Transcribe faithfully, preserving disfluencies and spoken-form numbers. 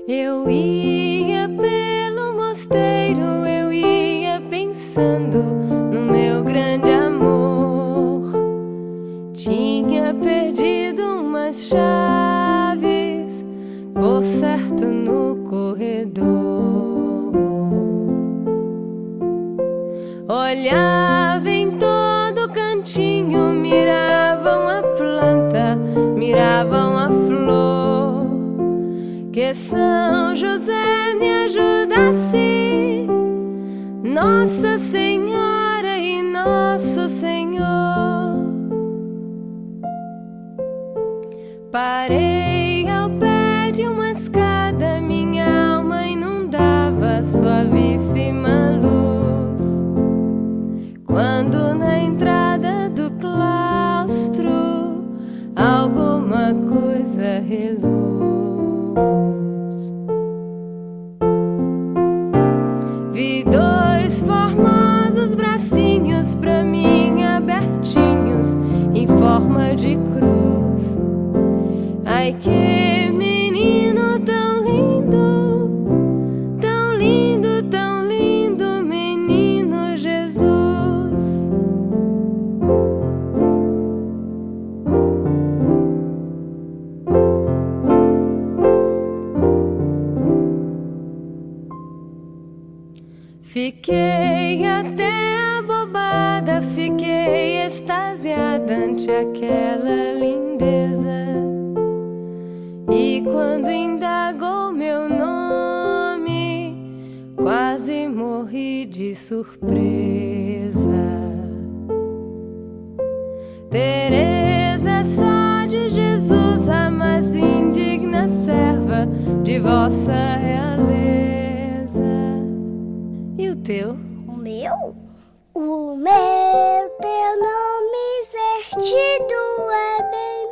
Eu ia pelo mosteiro, eu ia pensando no meu grande amor. Tinha perdido umas chaves, por certo, no corredor. Olhava em todo cantinho, miravam a planta, miravam a flor. Que São José me ajudasse, Nossa Senhora e Nosso Senhor. Parei ao pé de uma escada, minha alma inundava suavíssima luz. Quando na entrada do claustro alguma coisa reluz. Vi dois formosos bracinhos pra mim abertinhos em forma de cruz. Ai, que menino tão lindo, tão lindo, tão lindo, menino Jesus. Fiquei até abobada, fiquei extasiada ante aquela lindeza. E quando indagou meu nome, quase morri de surpresa. Teresa, só de Jesus, a mais indigna serva de vossa realeza. E o teu? O meu? O meu teu nome vertido é bem